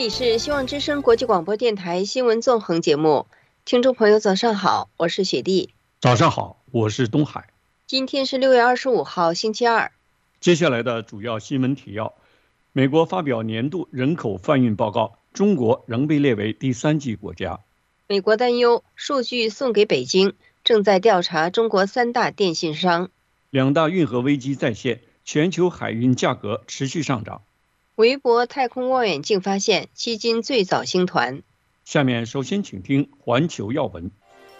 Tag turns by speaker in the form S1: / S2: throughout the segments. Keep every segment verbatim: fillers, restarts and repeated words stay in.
S1: 里是希望之声国际广播电台新闻纵横节目，听众朋友早上好，我是雪莉。
S2: 早上好，我是东海。
S1: 今天是六月二十五号，星期二。
S2: 接下来的主要新闻提要：美国发表年度人口贩运报告，中国仍被列为第三级国家。
S1: 美国担忧数据送给北京，正在调查中国三大电信商。
S2: 两大运河危机再现，全球海运价格持续上涨。
S1: 韦伯太空望远镜发现迄今最早星团。
S2: 下面首先请听环球要闻。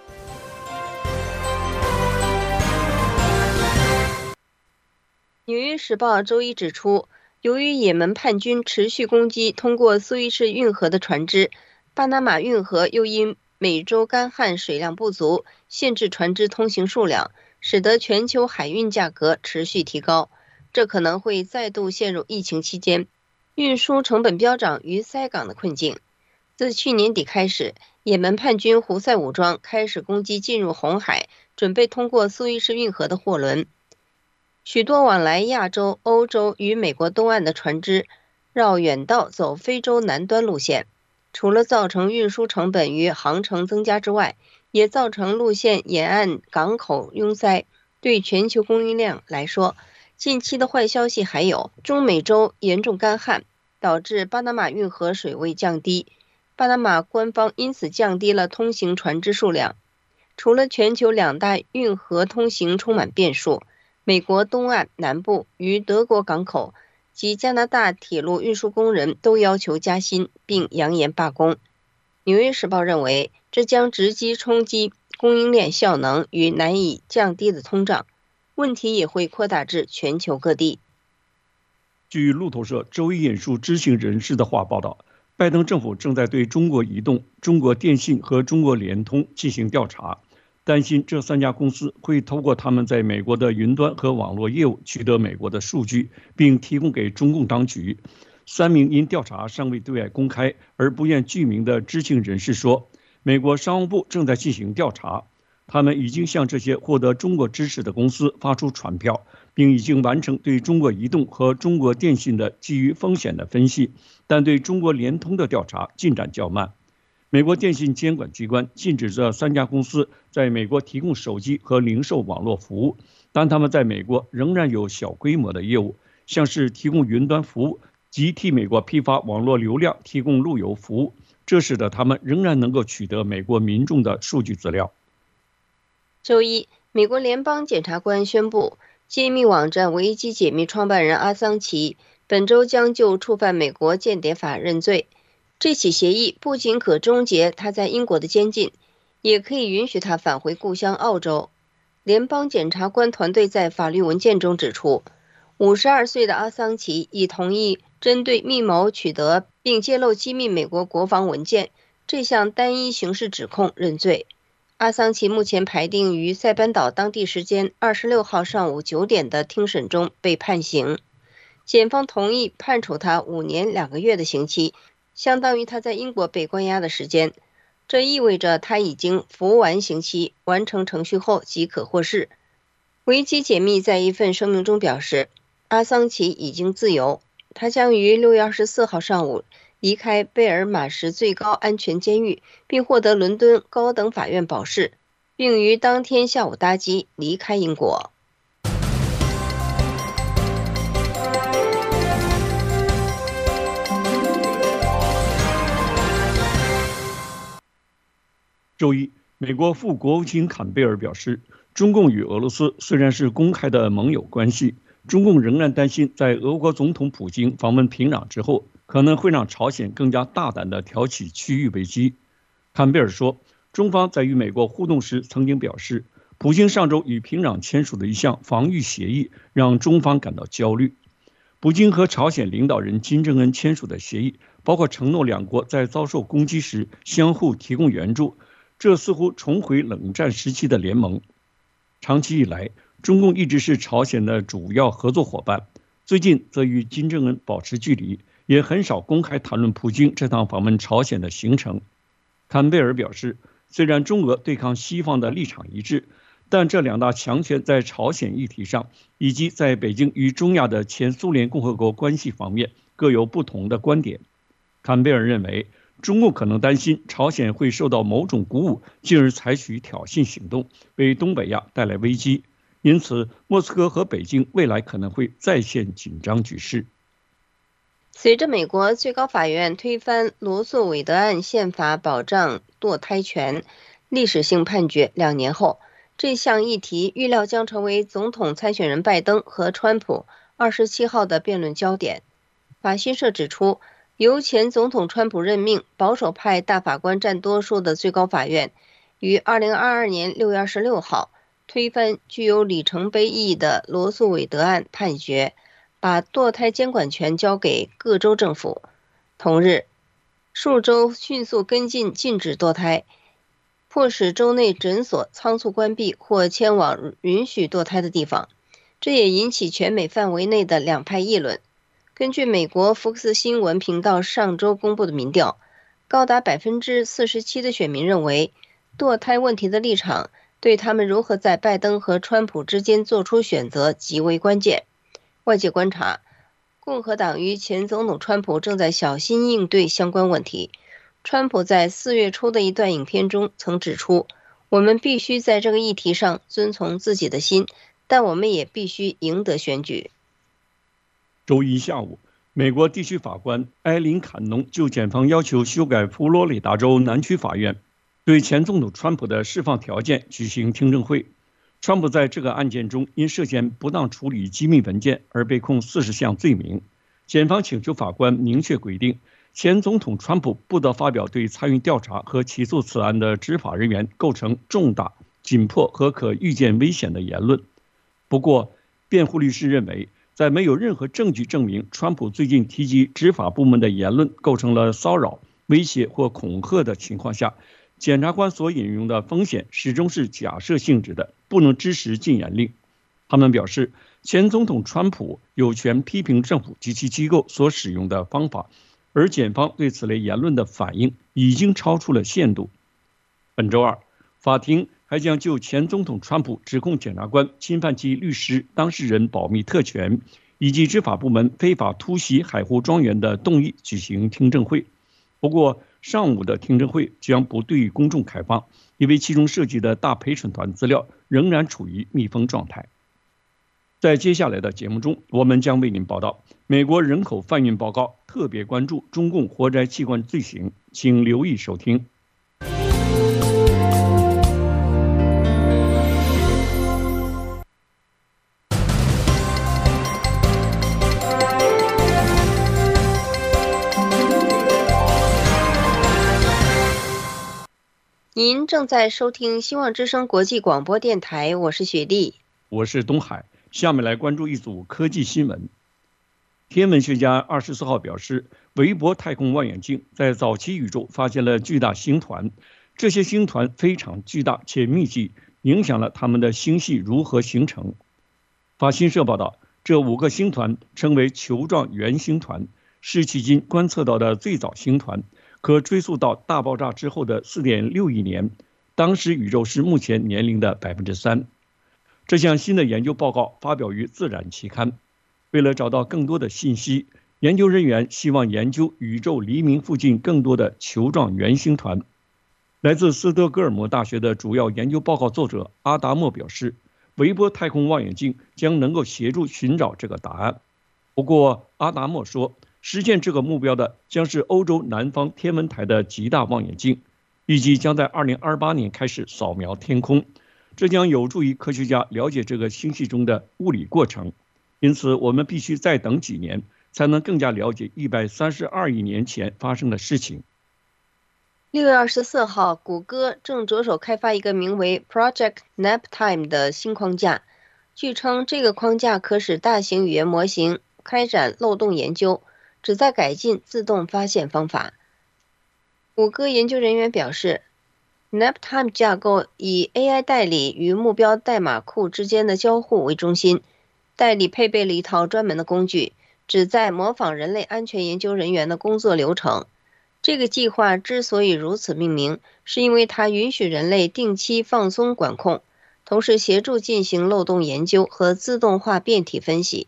S1: 纽约时报周一指出，由于也门叛军持续攻击通过苏伊士运河的船只，巴拿马运河又因每周干旱水量不足，限制船只通行数量，使得全球海运价格持续提高。这可能会再度陷入疫情期间运输成本飙涨与塞港的困境。自去年底开始，也门叛军胡塞武装开始攻击进入红海，准备通过苏伊士运河的货轮。许多往来亚洲、欧洲与美国东岸的船只绕远道走非洲南端路线，除了造成运输成本与航程增加之外，也造成路线沿岸港口拥塞。对全球供应量来说，近期的坏消息还有中美洲严重干旱，导致巴拿马运河水位降低，巴拿马官方因此降低了通行船只数量。除了全球两大运河通行充满变数，美国东岸南部与德国港口及加拿大铁路运输工人都要求加薪，并扬言罢工。纽约时报认为，这将直击冲击供应链效能与难以降低的通胀，问题也会扩大至全球各地。
S2: 据路透社周一引述知情人士的话报道，拜登政府正在对中国移动、中国电信和中国联通进行调查，担心这三家公司会透过他们在美国的云端和网络业务取得美国的数据，并提供给中共当局。三名因调查尚未对外公开而不愿具名的知情人士说，美国商务部正在进行调查，他们已经向这些获得中国支持的公司发出传票，并已经完成对中国移动和中国电信的基于风险的分析，但对中国联通的调查进展较慢。美国电信监管机关禁止这三家公司在美国提供手机和零售网络服务，但他们在美国仍然有小规模的业务，像是提供云端服务及替美国批发网络流量提供路由服务，这使得他们仍然能够取得美国民众的数据资料。
S1: 周一，美国联邦检察官宣布，揭秘网站维基解密创办人阿桑奇本周将就触犯美国间谍法认罪。这起协议不仅可终结他在英国的监禁，也可以允许他返回故乡澳洲。联邦检察官团队在法律文件中指出，五十二岁的阿桑奇已同意针对密谋取得并揭露机密美国国防文件这项单一刑事指控认罪。阿桑奇目前排定于塞班岛当地时间二十六号上午九点的听审中被判刑，检方同意判处他五年两个月的刑期，相当于他在英国被关押的时间。这意味着他已经服完刑期，完成程序后即可获释。维基解密在一份声明中表示，阿桑奇已经自由，他将于六月二十四号上午离开贝尔马什最高安全监狱，并获得伦敦高等法院保释，并于当天下午搭机离开英国。
S2: 周一，美国副国务卿坎贝尔表示，中共与俄罗斯虽然是公开的盟友关系，中共仍然担心在俄国总统普京访问平壤之后，可能会让朝鲜更加大胆地挑起区域危机。坎贝尔说，中方在与美国互动时曾经表示，普京上周与平壤签署的一项防御协议让中方感到焦虑。普京和朝鲜领导人金正恩签署的协议包括承诺两国在遭受攻击时相互提供援助，这似乎重回冷战时期的联盟。长期以来，中共一直是朝鲜的主要合作伙伴，最近则与金正恩保持距离，也很少公开谈论普京这趟访问朝鲜的行程。坎贝尔表示，虽然中俄对抗西方的立场一致，但这两大强权在朝鲜议题上，以及在北京与中亚的前苏联共和国关系方面各有不同的观点。 坎贝尔认为，中共可能担心朝鲜会受到某种鼓舞，进而采取挑衅行动，为东北亚带来危机。因此，莫斯科和北京未来可能会再现紧张局势。
S1: 随着美国最高法院推翻罗诉韦德案宪法保障堕胎权历史性判决两年后，这项议题预料将成为总统参选人拜登和川普二十七号的辩论焦点。法新社指出，由前总统川普任命、保守派大法官占多数的最高法院，于二零二二年六月二十六号推翻具有里程碑意义的罗诉韦德案判决，把堕胎监管权交给各州政府。同日，数州迅速跟进禁止堕胎，迫使州内诊所仓促关闭或迁往允许堕胎的地方，这也引起全美范围内的两派议论。根据美国福克斯新闻频道上周公布的民调，高达 百分之四十七 的选民认为，堕胎问题的立场对他们如何在拜登和川普之间做出选择极为关键。外界观察，共和党与前总统川普正在小心应对相关问题。川普在四月初的一段影片中曾指出，我们必须在这个议题上遵从自己的心，但我们也必须赢得选举。
S2: 周一下午，美国地区法官埃琳·坎农就检方要求修改佛罗里达州南区法院对前总统川普的释放条件举行听证会。川普在这个案件中因涉嫌不当处理机密文件而被控四十项罪名。检方请求法官明确规定，前总统川普不得发表对参与调查和起诉此案的执法人员构成重大、紧迫和可预见危险的言论。不过，辩护律师认为，在没有任何证据证明川普最近提及执法部门的言论构成了骚扰、威胁或恐吓的情况下，检察官所引用的风险始终是假设性质的，不能支持禁言令。他们表示，前总统川普有权批评政府及其机构所使用的方法，而检方对此类言论的反应已经超出了限度。本周二，法庭还将就前总统川普指控检察官侵犯其律师、当事人保密特权，以及执法部门非法突袭海湖庄园的动议举行听证会。不过，上午的听证会将不对公众开放，因为其中涉及的大陪审团资料仍然处于密封状态。在接下来的节目中，我们将为您报道美国人口贩运报告特别关注中共活摘器官罪行，请留意收听。
S1: 您正在收听希望之声国际广播电台，我是雪莉，
S2: 我是东海。下面来关注一组科技新闻。天文学家二十四号表示，韦伯太空望远镜在早期宇宙发现了巨大星团，这些星团非常巨大且密集，影响了它们的星系如何形成。法新社报道，这五个星团称为球状原星团，是迄今观测到的最早星团，可追溯到大爆炸之后的 四点六亿年，当时宇宙是目前年龄的 百分之三。这项新的研究报告发表于《自然》期刊。为了找到更多的信息，研究人员希望研究宇宙黎明附近更多的球状原星团。来自斯德哥尔摩大学的主要研究报告作者阿达莫表示，韦伯太空望远镜将能够协助寻找这个答案。不过，阿达莫说，实现这个目标的将是欧洲南方天文台的极大望远镜，预计将在二零二八年开始扫描天空。这将有助于科学家了解这个星系中的物理过程，因此我们必须再等几年，才能更加了解一百三十二亿年前发生的事情。
S1: 六月二十四号，谷歌正着手开发一个名为 Project Naptime 的新框架，据称这个框架可使大型语言模型开展漏洞研究，旨在改进自动发现方法。谷歌研究人员表示，Naptime 架构以 A I 代理与目标代码库之间的交互为中心，代理配备了一套专门的工具，旨在模仿人类安全研究人员的工作流程。这个计划之所以如此命名，是因为它允许人类定期放松管控，同时协助进行漏洞研究和自动化变体分析，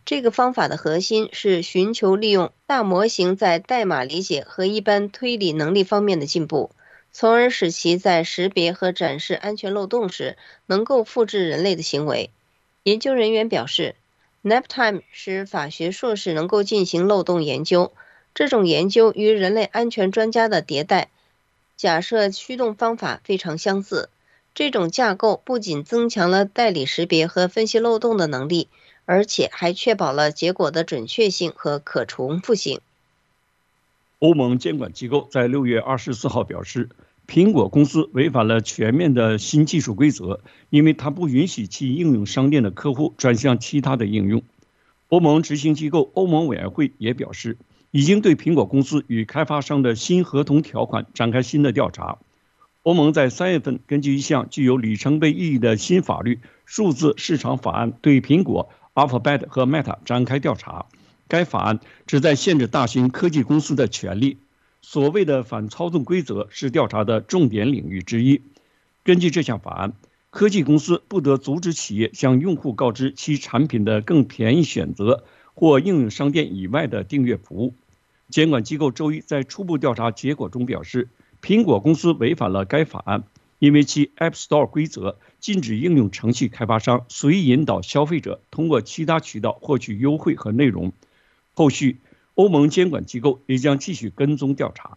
S1: 这个方法的核心是寻求利用大模型在代码理解和一般推理能力方面的进步，从而使其在识别和展示安全漏洞时能够复制人类的行为。研究人员表示， Naptime 使法学硕士能够进行漏洞研究，这种研究与人类安全专家的迭代假设驱动方法非常相似。这种架构不仅增强了代理识别和分析漏洞的能力，而且还确保了结果的准确性和可重复性。
S2: 欧盟监管机构在六月二十四号表示，苹果公司违反了全面的新技术规则，因为它不允许其应用商店的客户转向其他的应用。欧盟执行机构欧盟委员会也表示，已经对苹果公司与开发商的新合同条款展开新的调查。欧盟在三月份根据一项具有里程碑意义的新法律《数字市场法案》对苹果、Alphabet 和 Meta 展开调查。该法案旨在限制大型科技公司的权利。所谓的反操纵规则是调查的重点领域之一。根据这项法案，科技公司不得阻止企业向用户告知其产品的更便宜选择或应用商店以外的订阅服务。监管机构周一在初步调查结果中表示，苹果公司违反了该法案，因为其 App Store 规则禁止应用程序开发商随意引导消费者通过其他渠道获取优惠和内容。后续，欧盟监管机构也将继续跟踪调查。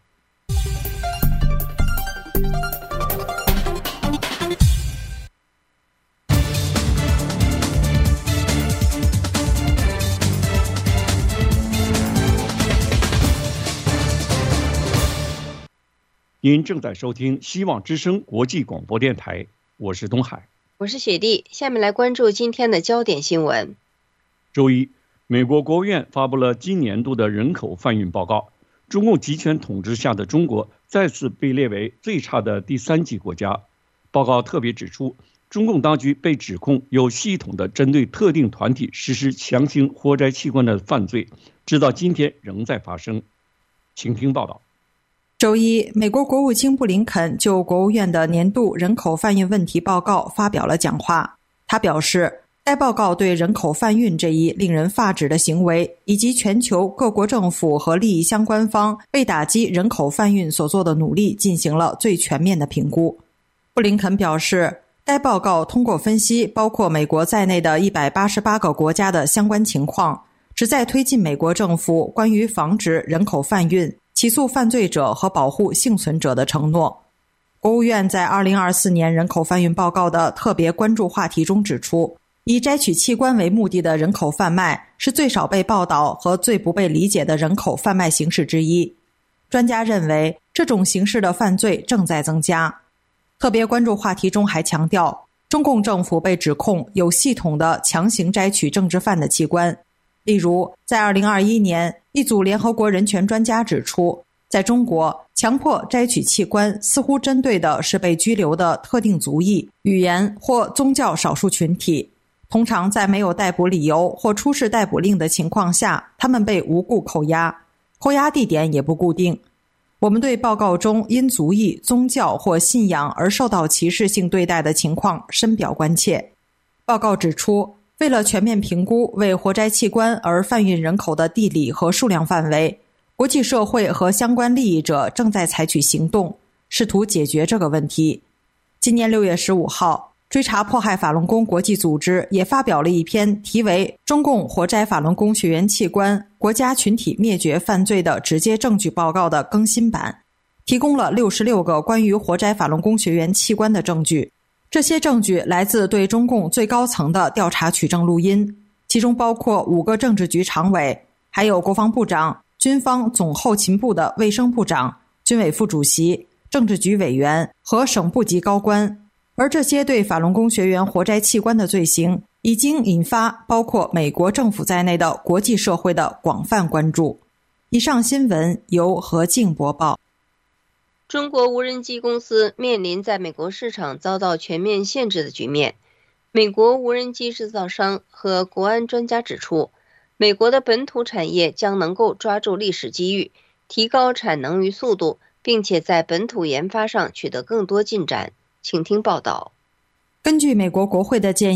S2: 您正在收听希望之声国际广播电台，我是东海，
S1: 我是雪莉。下面来关注今天的焦点新闻。
S2: 周一，美国国务院发布了今年度的人口贩运报告，中共集权统治下的中国再次被列为最差的第三级国家。报告特别指出，中共当局被指控有系统的针对特定团体实施强行活摘器官的犯罪，直到今天仍在发生。请听报道。
S3: 周一，美国国务卿布林肯就国务院的年度人口贩运问题报告发表了讲话。他表示，该报告对人口贩运这一令人发指的行为，以及全球各国政府和利益相关方为打击人口贩运所做的努力进行了最全面的评估。布林肯表示，该报告通过分析包括美国在内的一百八十八个国家的相关情况，旨在推进美国政府关于防止人口贩运、起诉犯罪者和保护幸存者的承诺。国务院在二零二四年人口贩运报告的特别关注话题中指出，以摘取器官为目的的人口贩卖是最少被报道和最不被理解的人口贩卖形式之一。专家认为，这种形式的犯罪正在增加。特别关注话题中还强调，中共政府被指控有系统地强行摘取政治犯的器官。例如，在二零二一年，一组联合国人权专家指出，在中国，强迫摘取器官似乎针对的是被拘留的特定族裔、语言或宗教少数群体。通常在没有逮捕理由或出示逮捕令的情况下，他们被无故扣押，扣押地点也不固定。我们对报告中因族裔、宗教或信仰而受到歧视性对待的情况深表关切。报告指出，为了全面评估为活摘器官而贩运人口的地理和数量范围，国际社会和相关利益者正在采取行动，试图解决这个问题。今年六月十五号，追查迫害法轮功国际组织也发表了一篇题为《中共活摘法轮功学员器官、国家群体灭绝犯罪的直接证据报告》的更新版，提供了六十六个关于活摘法轮功学员器官的证据。这些证据来自对中共最高层的调查取证录音，其中包括五个政治局常委，还有国防部长、军方总后勤部的卫生部长、军委副主席、政治局委员和省部级高官。而这些对法轮功学员活摘器官的罪行已经引发包括美国政府在内的国际社会的广泛关注。以上新闻由何静播报。
S1: 中国无人机公司面临在美国市场遭到全面限制的局面。美国无人机制造商和国安专家指出，美国的本土产业将能够抓住历史机遇，提高产能与速度，并且在本土研发上取得更多进展。请听报道。
S3: 根据美国国会的建议，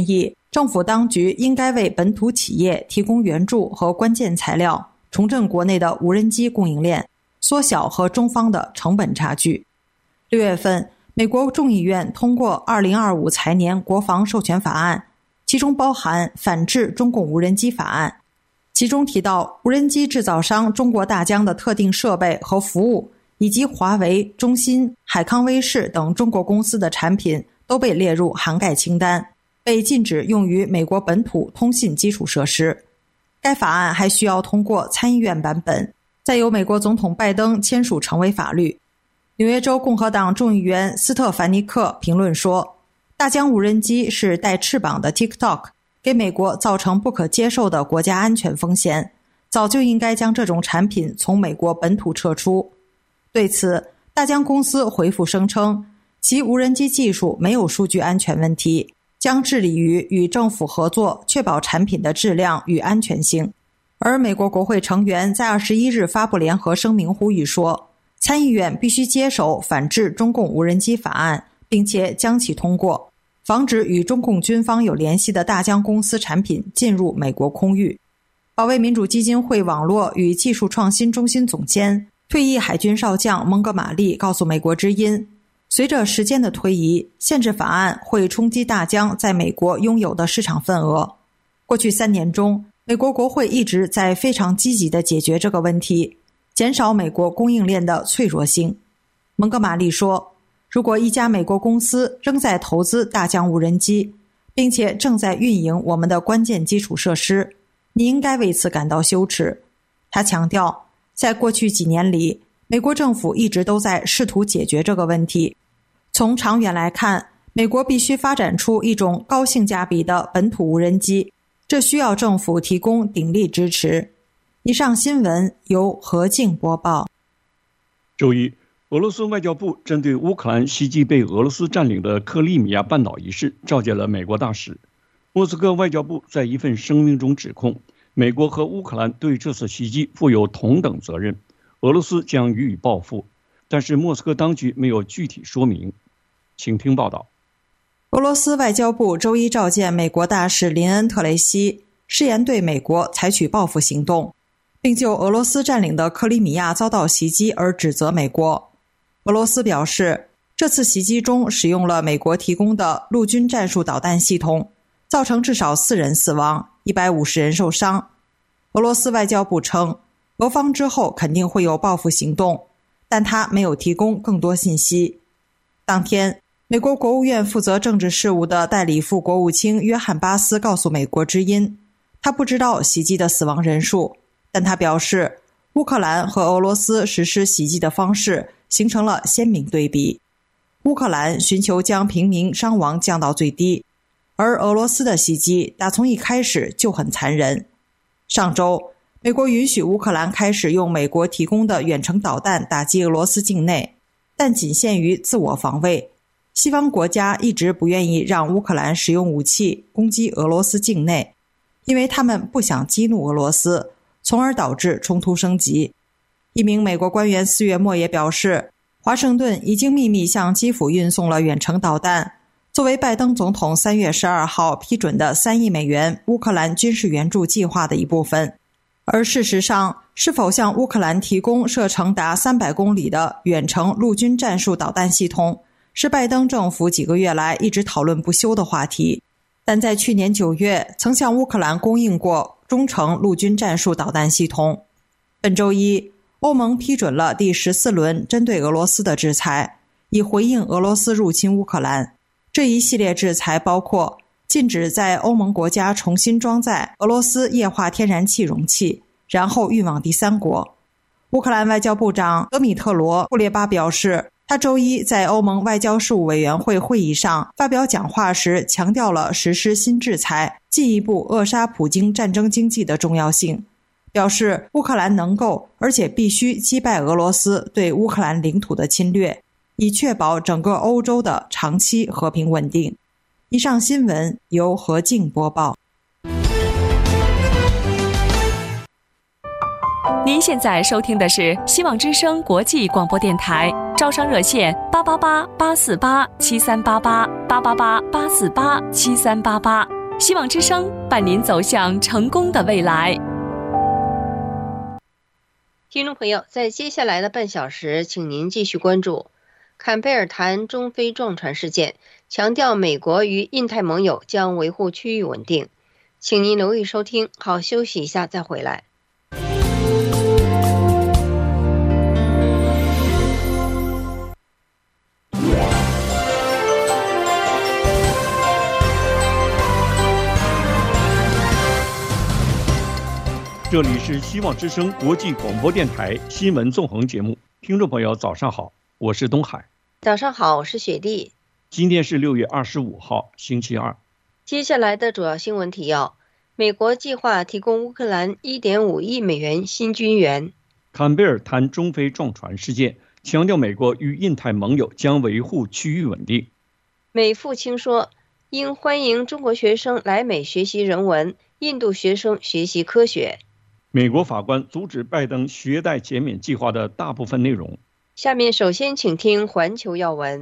S3: 政府当局应该为本土企业提供援助和关键材料，重振国内的无人机供应链，缩小和中方的成本差距。六月份，美国众议院通过二零二五财年国防授权法案，其中包含反制中共无人机法案。其中提到，无人机制造商中国大疆的特定设备和服务，以及华为、中兴、海康威视等中国公司的产品都被列入涵盖清单，被禁止用于美国本土通信基础设施。该法案还需要通过参议院版本，再由美国总统拜登签署成为法律。纽约州共和党众议员斯特凡尼克评论说，大疆无人机是带翅膀的 TikTok， 给美国造成不可接受的国家安全风险，早就应该将这种产品从美国本土撤出。对此，大疆公司回复声称，其无人机技术没有数据安全问题，将致力于与政府合作，确保产品的质量与安全性。而美国国会成员在二十一日发布联合声明，呼吁说，参议院必须接手反制中共无人机法案，并且将其通过，防止与中共军方有联系的大疆公司产品进入美国空域。保卫民主基金会网络与技术创新中心总监、退役海军少将蒙哥马利告诉美国之音，随着时间的推移，限制法案会冲击大疆在美国拥有的市场份额。过去三年中，美国国会一直在非常积极地解决这个问题，减少美国供应链的脆弱性。蒙哥马利说，如果一家美国公司仍在投资大疆无人机，并且正在运营我们的关键基础设施，你应该为此感到羞耻。他强调，在过去几年里，美国政府一直都在试图解决这个问题。从长远来看，美国必须发展出一种高性价比的本土无人机，这需要政府提供鼎力支持。以上新闻由何静播报。
S2: 周一，俄罗斯外交部针对乌克兰袭击被俄罗斯占领的克里米亚半岛一事召见了美国大使。莫斯科外交部在一份声明中指控，美国和乌克兰对这次袭击负有同等责任，俄罗斯将予以报复，但是莫斯科当局没有具体说明。请听报道。
S3: 俄罗斯外交部周一召见美国大使林恩·特雷西，誓言对美国采取报复行动，并就俄罗斯占领的克里米亚遭到袭击而指责美国。俄罗斯表示，这次袭击中使用了美国提供的陆军战术导弹系统，造成至少四人死亡，一百五十人受伤。俄罗斯外交部称，俄方之后肯定会有报复行动，但他没有提供更多信息。当天，美国国务院负责政治事务的代理副国务卿约翰·巴斯告诉美国之音，他不知道袭击的死亡人数，但他表示，乌克兰和俄罗斯实施袭击的方式形成了鲜明对比。乌克兰寻求将平民伤亡降到最低，而俄罗斯的袭击打从一开始就很残忍。上周，美国允许乌克兰开始用美国提供的远程导弹打击俄罗斯境内，但仅限于自我防卫。西方国家一直不愿意让乌克兰使用武器攻击俄罗斯境内，因为他们不想激怒俄罗斯，从而导致冲突升级。一名美国官员四月末也表示，华盛顿已经秘密向基辅运送了远程导弹，作为拜登总统三月十二号批准的三亿美元乌克兰军事援助计划的一部分。而事实上，是否向乌克兰提供射程达三百公里的远程陆军战术导弹系统，是拜登政府几个月来一直讨论不休的话题。但在去年九月，曾向乌克兰供应过中程陆军战术导弹系统。本周一，欧盟批准了第十四轮针对俄罗斯的制裁，以回应俄罗斯入侵乌克兰。这一系列制裁包括禁止在欧盟国家重新装载俄罗斯液化天然气容器，然后运往第三国。乌克兰外交部长德米特罗·库列巴表示，他周一在欧盟外交事务委员会会议上发表讲话时，强调了实施新制裁，进一步扼杀普京战争经济的重要性，表示乌克兰能够而且必须击败俄罗斯对乌克兰领土的侵略，以确保整个欧洲的长期和平稳定。以上新闻由何静播报。
S4: 您现在收听的是希望之声国际广播电台，招商热线八八八八四八七三八八八八八八四八七三八八。 希望之声伴您走向成功的未来。
S1: 听众朋友，在接下来的半小时，请您继续关注坎贝尔谈中非撞船事件，强调美国与印太盟友将维护区域稳定。请您留意收听，好，休息一下再回来。
S2: 这里是希望之声国际广播电台新闻纵横节目，听众朋友早上好，我是东海。
S1: 早上好，我是雪莉。
S2: 今天是六月二十五号，星期二。
S1: 接下来的主要新闻提要：美国计划提供乌克兰 一点五亿美元新军援。
S2: 坎贝尔谈中非撞船事件，强调美国与印太盟友将维护区域稳定。
S1: 美父亲说，应欢迎中国学生来美学习人文，印度学生学习科学。
S2: 美国法官阻止拜登学贷减免计划的大部分内容。
S1: 下面首先请听环球要闻。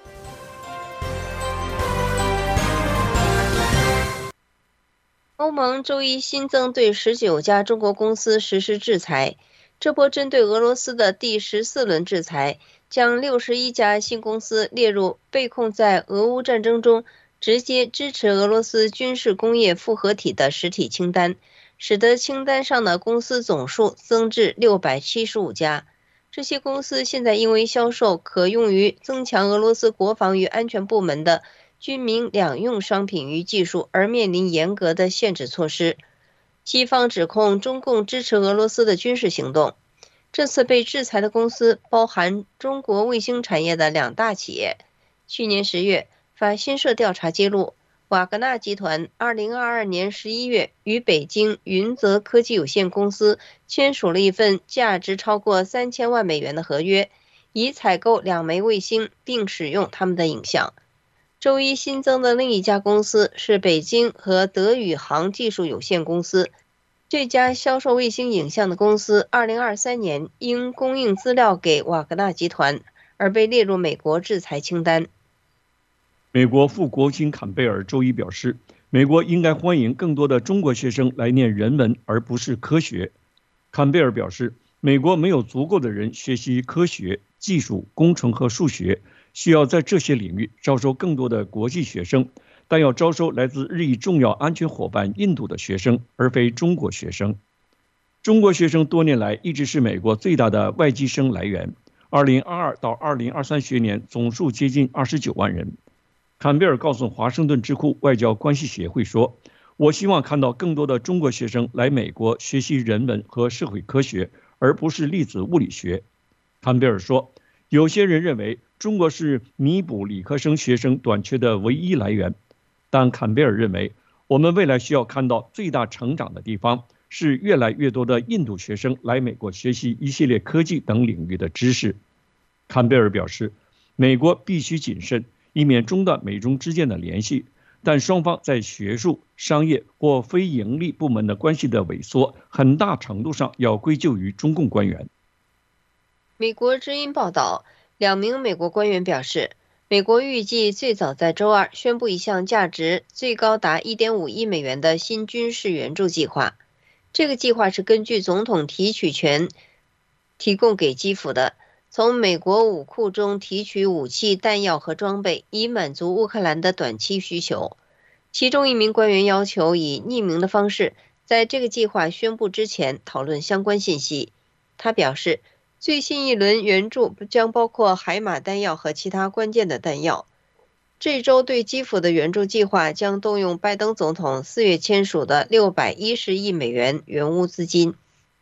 S1: 欧盟周一新增对十九家中国公司实施制裁，这波针对俄罗斯的第十四轮制裁将六十一家新公司列入被控在俄乌战争中直接支持俄罗斯军事工业复合体的实体清单，使得清单上的公司总数增至六百七十五家。这些公司现在因为销售可用于增强俄罗斯国防与安全部门的军民两用商品与技术而面临严格的限制措施。西方指控中共支持俄罗斯的军事行动。这次被制裁的公司包含中国卫星产业的两大企业。去年十月，法新社调查揭露，瓦格纳集团二零二二年十一月与北京云泽科技有限公司签署了一份价值超过三千万美元的合约，以采购两枚卫星并使用它们的影像。周一新增的另一家公司是北京和德宇航技术有限公司。这家销售卫星影像的公司二零二三年因供应资料给瓦格纳集团而被列入美国制裁清单。
S2: 美国副国务卿坎贝尔周一表示，美国应该欢迎更多的中国学生来念人文而不是科学。坎贝尔表示，美国没有足够的人学习科学、技术、工程和数学，需要在这些领域招收更多的国际学生，但要招收来自日益重要安全伙伴印度的学生，而非中国学生。中国学生多年来一直是美国最大的外籍生来源，二零二二到二零二三学年总数接近二十九万人。坎贝尔告诉华盛顿智库外交关系协会说，我希望看到更多的中国学生来美国学习人文和社会科学，而不是粒子物理学。坎贝尔说，有些人认为中国是弥补理科生学生短缺的唯一来源，但坎贝尔认为，我们未来需要看到最大成长的地方是越来越多的印度学生来美国学习一系列科技等领域的知识。坎贝尔表示，美国必须谨慎，以免中断美中之间的联系，但双方在学术、商业或非盈利部门的关系的萎缩，很大程度上要归咎于中共官员。
S1: 美国之音报道，两名美国官员表示，美国预计最早在周二宣布一项价值最高达 一点五亿美元的新军事援助计划。这个计划是根据总统提取权提供给基辅的，从美国武库中提取武器、弹药和装备，以满足乌克兰的短期需求。其中一名官员要求以匿名的方式，在这个计划宣布之前讨论相关信息。他表示，最新一轮援助将包括海马弹药和其他关键的弹药。这周对基辅的援助计划将动用拜登总统四月签署的六百一十亿美元援乌资金。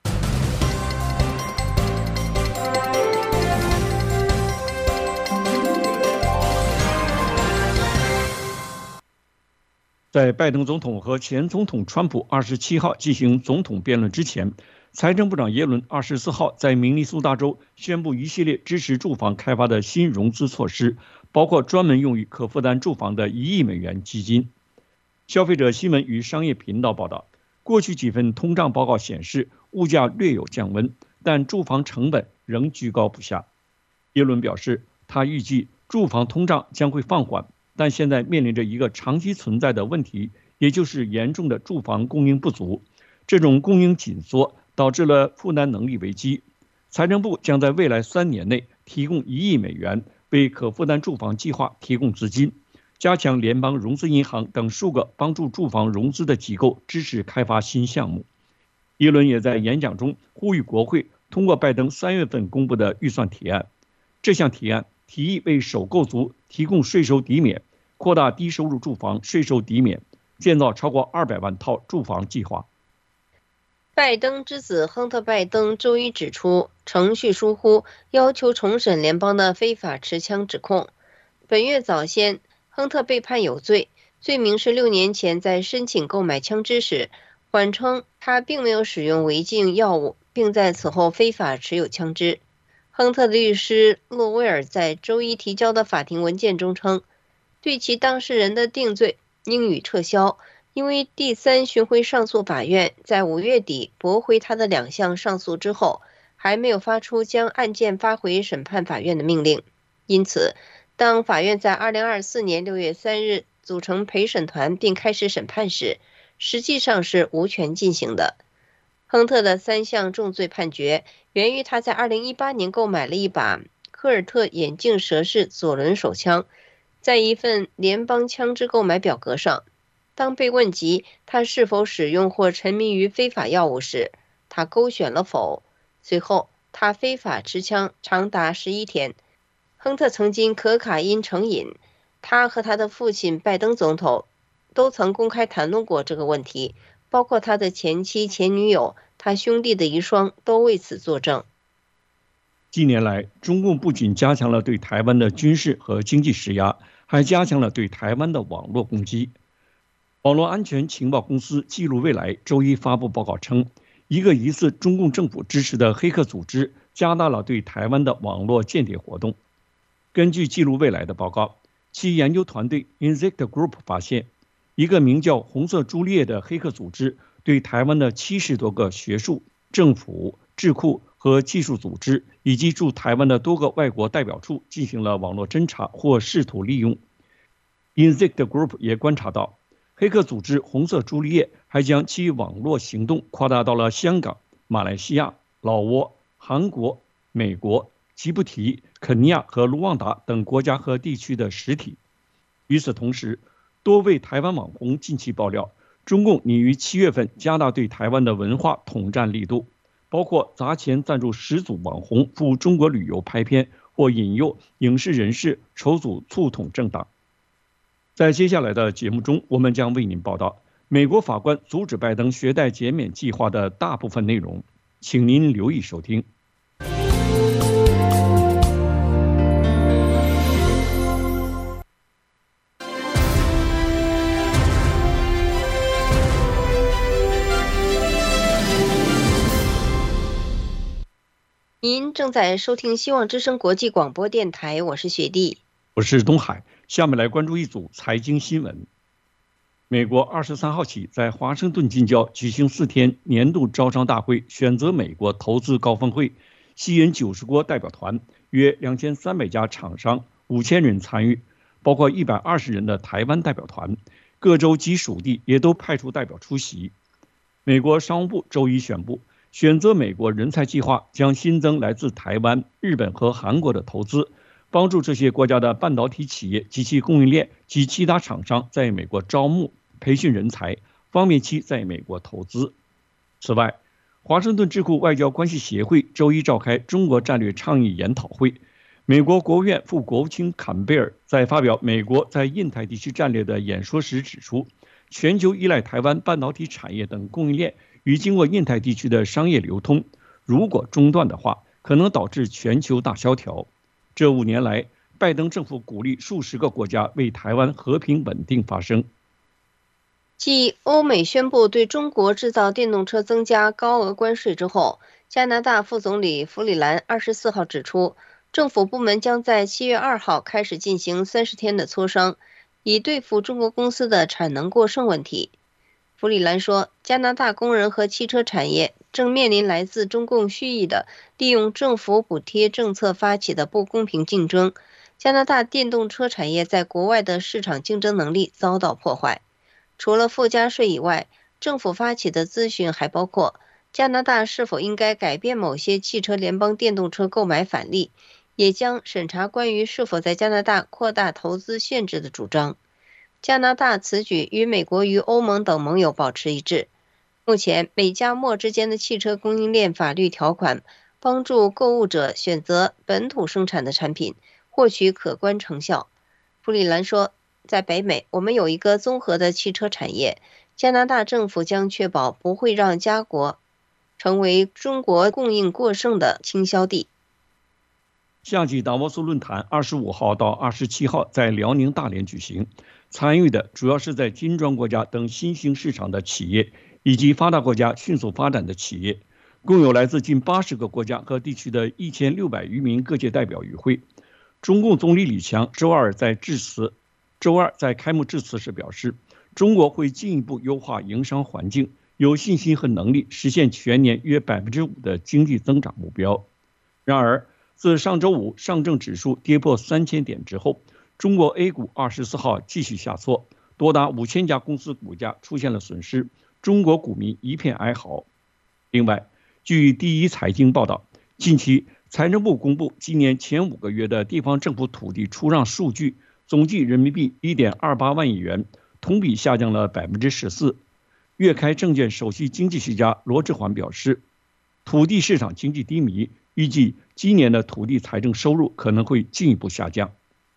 S2: 在拜登总统和前总统川普二十七号进行总统辩论之前，财政部长耶伦二十四号在明尼苏达州宣布一系列支持住房开发的新融资措施，包括专门用于可负担住房的一亿美元基金。消费者新闻与商业频道报道，过去几份通胀报告显示物价略有降温，但住房成本仍居高不下。耶伦表示，他预计住房通胀将会放缓，但现在面临着一个长期存在的问题， 也就是严重的住房供应不足。这种供应紧缩导致了负担能力危机。财政部将在未来三年内提供一亿美元为可负担住房计划提供资金，加强联邦融资银行等数个帮助住房融资的机构支持开发新项目。耶伦也在演讲中呼吁国会通过拜登三月份公布的预算提案。这项提案提议为首购族提供税收抵免，扩大低收入住房税收抵免，建造超过二百万套住房计划。
S1: 拜登之子亨特·拜登周一指出，程序疏忽，要求重审联邦的非法持枪指控。本月早先，亨特被判有罪，罪名是六年前在申请购买枪支时，谎称他并没有使用违禁药物，并在此后非法持有枪支。亨特的律师洛威尔在周一提交的法庭文件中称，对其当事人的定罪应予撤销，因为第三巡回上诉法院在五月底驳回他的两项上诉之后，还没有发出将案件发回审判法院的命令。因此，当法院在二零二四年六月三日组成陪审团并开始审判时，实际上是无权进行的。亨特的三项重罪判决源于他在二零一八年购买了一把科尔特眼镜蛇式左轮手枪，在一份联邦枪支购买表格上，当被问及他是否使用或沉迷于非法药物时，他勾选了否。随后，他非法持枪长达十一天。亨特曾经可卡因成瘾，他和他的父亲拜登总统都曾公开谈论过这个问题，包括他的前妻、前女友、他兄弟的遗孀都为此作证。
S2: 近年来，中共不仅加强了对台湾的军事和经济施压，还加强了对台湾的网络攻击。网络安全情报公司记录未来周一发布报告称，一个疑似中共政府支持的黑客组织加大了对台湾的网络间谍活动。根据记录未来的报告，其研究团队 Insight Group 发现，一个名叫红色朱丽叶的黑客组织对台湾的七十多个学术、政府、智库和技术组织以及驻台湾的多个外国代表处进行了网络侦查或试图利用。Insight Group 也观察到，黑客组织红色朱丽叶还将其网络行动扩大到了香港、马来西亚、老挝、韩国、美国、吉布提、肯尼亚和卢旺达等国家和地区的实体。与此同时，多位台湾网红近期爆料，中共拟于七月份加大对台湾的文化统战力度，包括砸钱赞助十组网红赴中国旅游拍片，或引诱影视人士筹组促统政党。在接下来的节目中，我们将为您报道美国法官阻止拜登学贷减免计划的大部分内容，请您留意收听。
S1: 您正在收听希望之声国际广播电台，我是雪莉，
S2: 我是东海。下面来关注一组财经新闻。美国二十三号起在华盛顿近郊举行四天年度招商大会，选择美国投资高峰会，吸引九十国代表团，约两千三百家厂商，五千人参与，包括一百二十人的台湾代表团。各州及属地也都派出代表出席。美国商务部周一宣布，选择美国人才计划将新增来自台湾、日本和韩国的投资，帮助这些国家的半导体企业及其供应链及其他厂商在美国招募、培训人才，方便其在美国投资。此外，华盛顿智库外交关系协会周一召开中国战略倡议研讨会。美国国务院副国务卿坎贝尔在发表美国在印太地区战略的演说时指出，全球依赖台湾半导体产业等供应链与经过印太地区的商业流通，如果中断的话，可能导致全球大萧条。这五年来，拜登政府鼓励数十个国家为台湾和平稳定发声。
S1: 继欧美宣布对中国制造电动车增加高额关税之后，加拿大副总理弗里兰二十四号指出，政府部门将在七月二号开始进行三十天的磋商，以对付中国公司的产能过剩问题。弗里兰说，加拿大工人和汽车产业正面临来自中共蓄意的利用政府补贴政策发起的不公平竞争，加拿大电动车产业在国外的市场竞争能力遭到破坏。 除了附加税以外，政府发起的咨询还包括加拿大是否应该改变某些汽车联邦电动车购买返利，也将审查关于是否在加拿大扩大投资限制的主张。加拿大此举与美国与欧盟等盟友保持一致。目前，美加墨之间的汽车供应链法律条款帮助购物者选择本土生产的产品，获取可观成效。弗里兰说，在北美，我们有一个综合的汽车产业，加拿大政府将确保不会让加国成为中国供应过剩的倾销地。
S2: 夏季达沃斯论坛二十五号到二十七号在辽宁大连举行，参与的主要是在金砖国家等新兴市场的企业，以及发达国家迅速发展的企业，共有来自近八十个国家和地区的一千六百余名各界代表与会。中共总理李强周二在致辞，周二在开幕致辞时表示，中国会进一步优化营商环境，有信心和能力实现全年约百分之五的经济增长目标。然而，自上周五上证指数跌破三千点之后，中国 A 股二十四号继续下挫，多达五千家公司股价出现了损失，中国股民一片哀嚎。另外，据第一财经报道，近期财政部公布今年前五个月的地方政府土地出让数据，总计人民币 一点二八万亿元，同比下降了 百分之十四。粤开证券首席经济学家罗志环表示，土地市场经济低迷，预计今年的土地财政收入可能会进一步下降。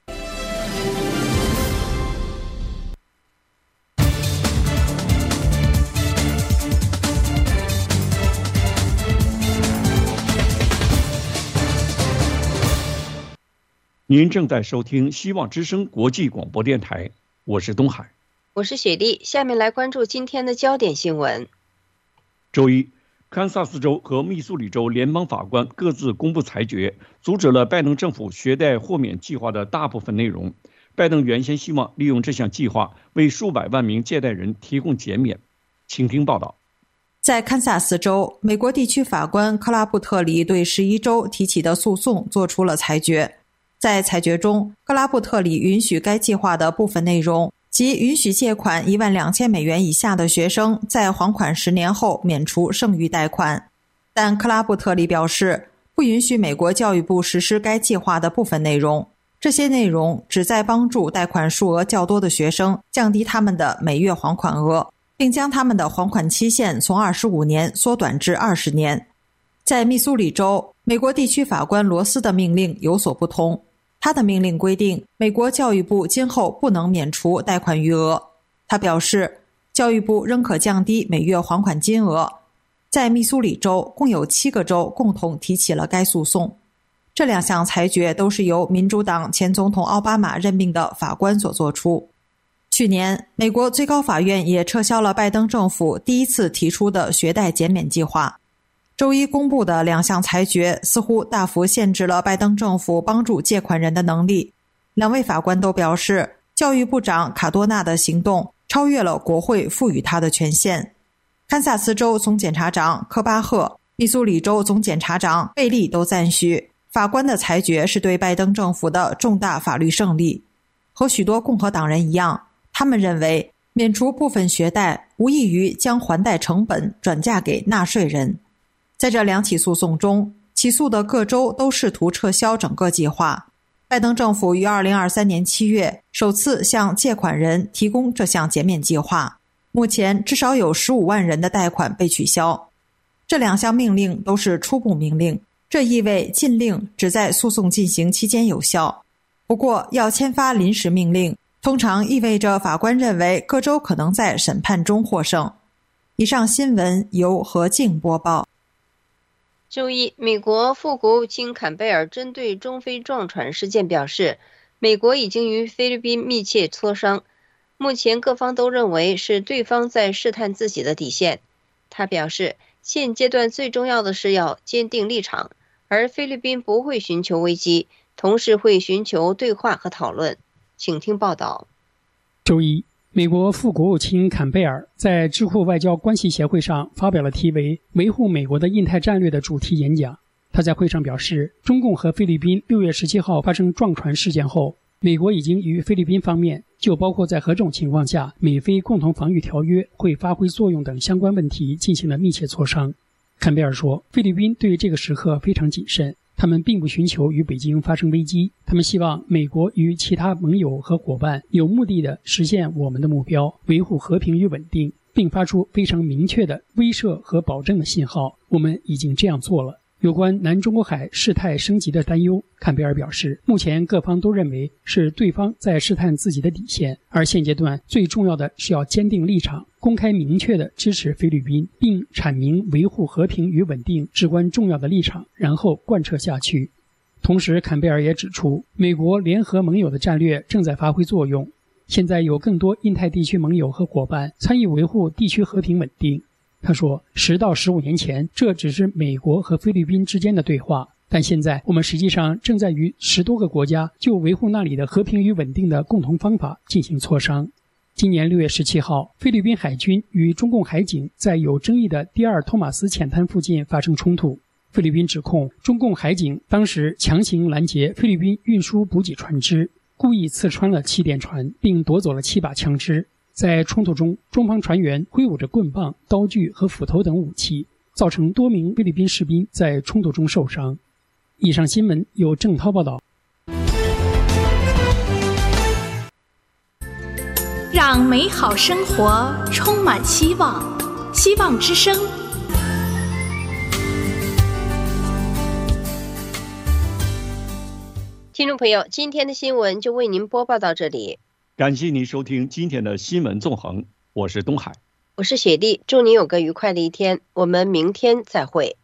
S2: 您正在收听希望之声国际广播电台，我是东海，
S1: 我是雪莉。下面来关注今天的焦点新闻。
S2: 周一，堪萨斯州和密苏里州联邦法官各自公布裁决，阻止了拜登政府学贷豁免计划的大部分内容。拜登原先希望利用这项计划为数百万名借贷人提供减免。请听报道。
S3: 在堪萨斯州，美国地区法官克拉布特里对十一州提起的诉讼做出了裁决。在裁决中，克拉布特里允许该计划的部分内容，即允许借款一万两千美元以下的学生在还款十年后免除剩余贷款。但克拉布特里表示，不允许美国教育部实施该计划的部分内容。这些内容旨在帮助贷款数额较多的学生降低他们的每月还款额，并将他们的还款期限从二十五年缩短至二十年。在密苏里州，美国地区法官罗斯的命令有所不同。他的命令规定，美国教育部今后不能免除贷款余额。他表示，教育部仍可降低每月还款金额。在密苏里州，共有七个州共同提起了该诉讼。这两项裁决都是由民主党前总统奥巴马任命的法官所作出。去年，美国最高法院也撤销了拜登政府第一次提出的学贷减免计划。周一公布的两项裁决似乎大幅限制了拜登政府帮助借款人的能力。两位法官都表示，教育部长卡多纳的行动超越了国会赋予他的权限。堪萨斯州总检察长科巴赫、密苏里州总检察长贝利都赞许法官的裁决是对拜登政府的重大法律胜利。和许多共和党人一样，他们认为免除部分学贷无异于将还贷成本转嫁给纳税人。在这两起诉讼中，起诉的各州都试图撤销整个计划。拜登政府于二零二三年七月首次向借款人提供这项减免计划，目前至少有十五万人的贷款被取消。这两项命令都是初步命令，这意味禁令只在诉讼进行期间有效。不过，要签发临时命令，通常意味着法官认为各州可能在审判中获胜。以上新闻由何静播报。
S1: 周一，美国副国务卿坎贝尔针对中菲撞船事件表示，美国已经与菲律宾密切磋商，目前各方都认为是对方在试探自己的底线。他表示，现阶段最重要的是要坚定立场，而菲律宾不会寻求危机，同时会寻求对话和讨论。请听报道。
S5: 周一，美国副国务卿坎贝尔在智库外交关系协会上发表了题为“维护美国的印太战略”的主题演讲。他在会上表示，中共和菲律宾六月十七号发生撞船事件后， 美国已经与菲律宾方面就包括在何种情况下美菲共同防御条约会发挥作用等相关问题进行了密切磋商。坎贝尔说，菲律宾对这个时刻非常谨慎，他们并不寻求与北京发生危机，他们希望美国与其他盟友和伙伴有目的地实现我们的目标，维护和平与稳定，并发出非常明确的威慑和保证的信号。我们已经这样做了。有关南中国海事态升级的担忧，坎贝尔表示，目前各方都认为是对方在试探自己的底线，而现阶段最重要的是要坚定立场，公开明确地支持菲律宾，并阐明维护和平与稳定至关重要的立场，然后贯彻下去。同时，坎贝尔也指出，美国联合盟友的战略正在发挥作用，现在有更多印太地区盟友和伙伴参与维护地区和平稳定。他说，十到十五年前，这只是美国和菲律宾之间的对话，但现在我们实际上正在与十多个国家就维护那里的和平与稳定的共同方法进行磋商。今年六月十七号，菲律宾海军与中共海警在有争议的第二托马斯浅滩附近发生冲突。菲律宾指控中共海警当时强行拦截菲律宾运输补给船只，故意刺穿了气垫船，并夺走了七把枪支。在冲突中，中方船员挥舞着棍棒、刀具和斧头等武器，造成多名菲律宾士兵在冲突中受伤。以上新闻由郑涛报道。
S6: 让美好生活充满希望，希望之声。
S1: 听众朋友，今天的新闻就为您播报到这里。
S2: 感谢您收听今天的新闻纵横，我是东海，
S1: 我是雪莉，祝您有个愉快的一天，我们明天再会。